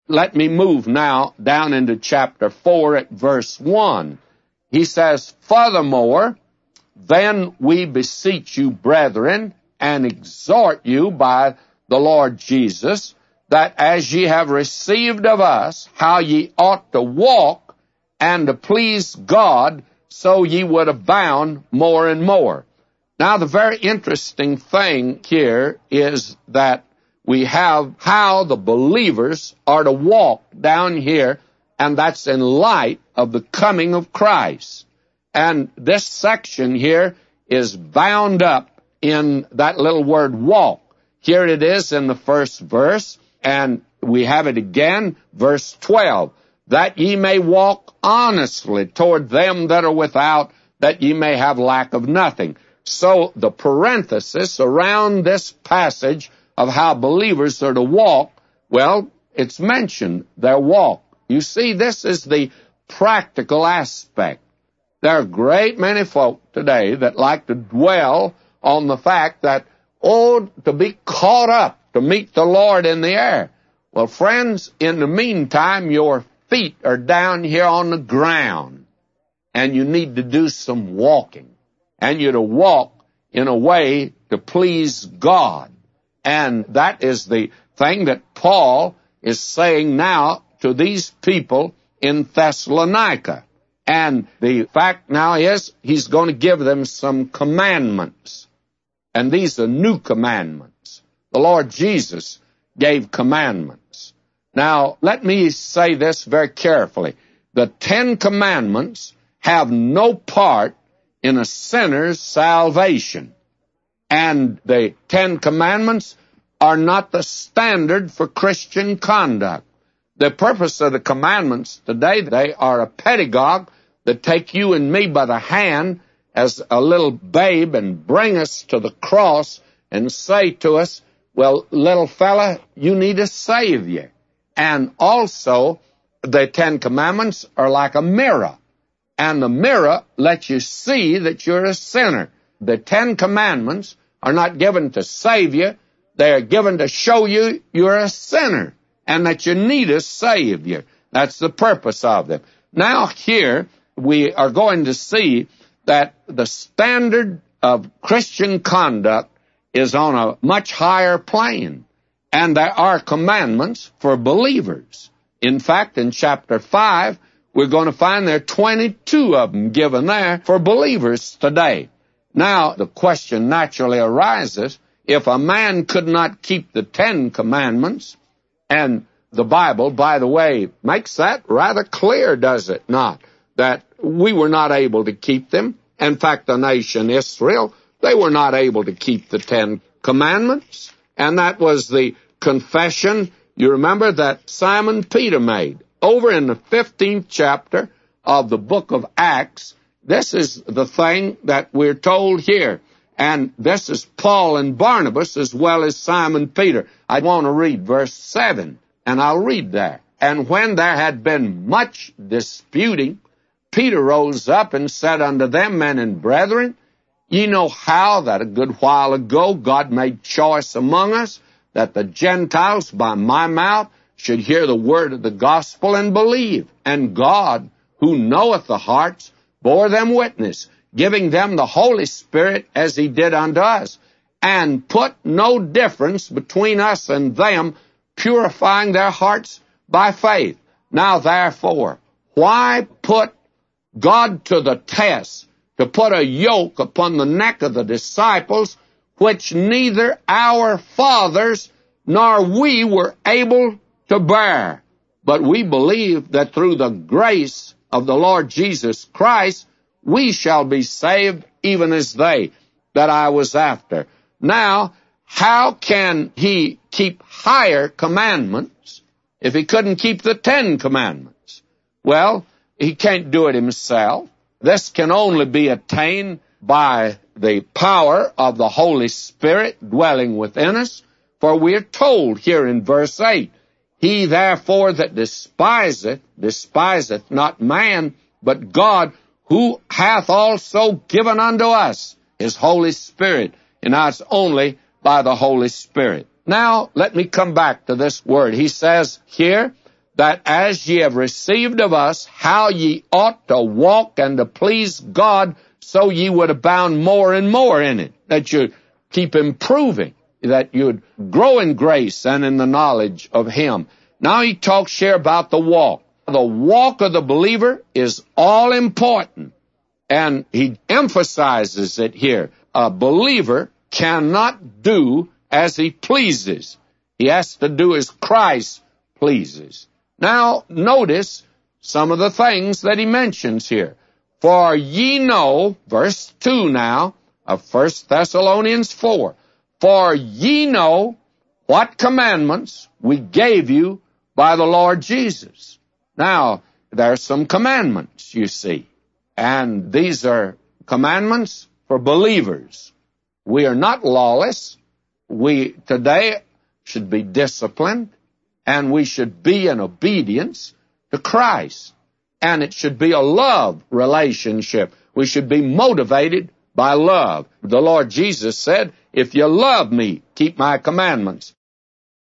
let me move now down into chapter 4 at verse 1. He says, "Furthermore, then we beseech you, brethren, and exhort you by the Lord Jesus, that as ye have received of us how ye ought to walk and to please God, so ye would abound more and more." Now, the very interesting thing here is that we have how the believers are to walk down here, and that's in light of the coming of Christ. And this section here is bound up in that little word walk. Here it is in the first verse, and we have it again, verse 12. "That ye may walk honestly toward them that are without, that ye may have lack of nothing." So the parenthesis around this passage of how believers are to walk, well, it's mentioned, their walk. You see, this is the practical aspect. There are a great many folk today that like to dwell on the fact that, to be caught up, to meet the Lord in the air. Well, friends, in the meantime, your feet are down here on the ground, and you need to do some walking. And you're to walk in a way to please God. And that is the thing that Paul is saying now to these people in Thessalonica. And the fact now is he's going to give them some commandments. And these are new commandments. The Lord Jesus gave commandments. Now, let me say this very carefully. The 10 Commandments have no part in a sinner's salvation. And the 10 Commandments are not the standard for Christian conduct. The purpose of the commandments today, they are a pedagogue that take you and me by the hand as a little babe and bring us to the cross and say to us, "Well, little fella, you need a Savior." And also, the 10 Commandments are like a mirror. And the mirror lets you see that you're a sinner. The 10 Commandments are not given to save you. They are given to show you you're a sinner and that you need a Savior. That's the purpose of them. Now here, we are going to see that the standard of Christian conduct is on a much higher plane. And there are commandments for believers. In fact, in chapter 5, we're going to find there are 22 of them given there for believers today. Now, the question naturally arises, if a man could not keep the 10 Commandments, and the Bible, by the way, makes that rather clear, does it not? That we were not able to keep them. In fact, the nation Israel, they were not able to keep the 10 Commandments. And that was the confession, you remember, that Simon Peter made. Over in the 15th chapter of the book of Acts, this is the thing that we're told here. And this is Paul and Barnabas as well as Simon Peter. I want to read verse 7, and I'll read there. "And when there had been much disputing, Peter rose up and said unto them, Men and brethren, ye know how that a good while ago God made choice among us, that the Gentiles by my mouth should hear the word of the gospel and believe. And God, who knoweth the hearts, bore them witness, giving them the Holy Spirit as he did unto us, and put no difference between us and them, purifying their hearts by faith. Now therefore, why put God to the test, to put a yoke upon the neck of the disciples, which neither our fathers nor we were able to bear? But we believe that through the grace of the Lord Jesus Christ, we shall be saved, even as they that I was after." Now, how can he keep higher commandments if he couldn't keep the 10 Commandments? Well, he can't do it himself. This can only be attained by the power of the Holy Spirit dwelling within us. For we are told here in verse 8, "He therefore that despiseth, despiseth not man, but God, who hath also given unto us his Holy Spirit." And that's only by the Holy Spirit. Now, let me come back to this word. He says here that as ye have received of us, how ye ought to walk and to please God, so ye would abound more and more in it, that you'd keep improving, that you'd grow in grace and in the knowledge of Him. Now he talks here about the walk. The walk of the believer is all important, and he emphasizes it here. A believer cannot do as he pleases. He has to do as Christ pleases. Now, notice some of the things that he mentions here. For ye know, verse 2 now, of 1 Thessalonians 4, for ye know what commandments we gave you by the Lord Jesus. Now, there are some commandments, you see, and these are commandments for believers. We are not lawless. We today should be disciplined, and we should be in obedience to Christ. And it should be a love relationship. We should be motivated by love. The Lord Jesus said, if you love me, keep my commandments.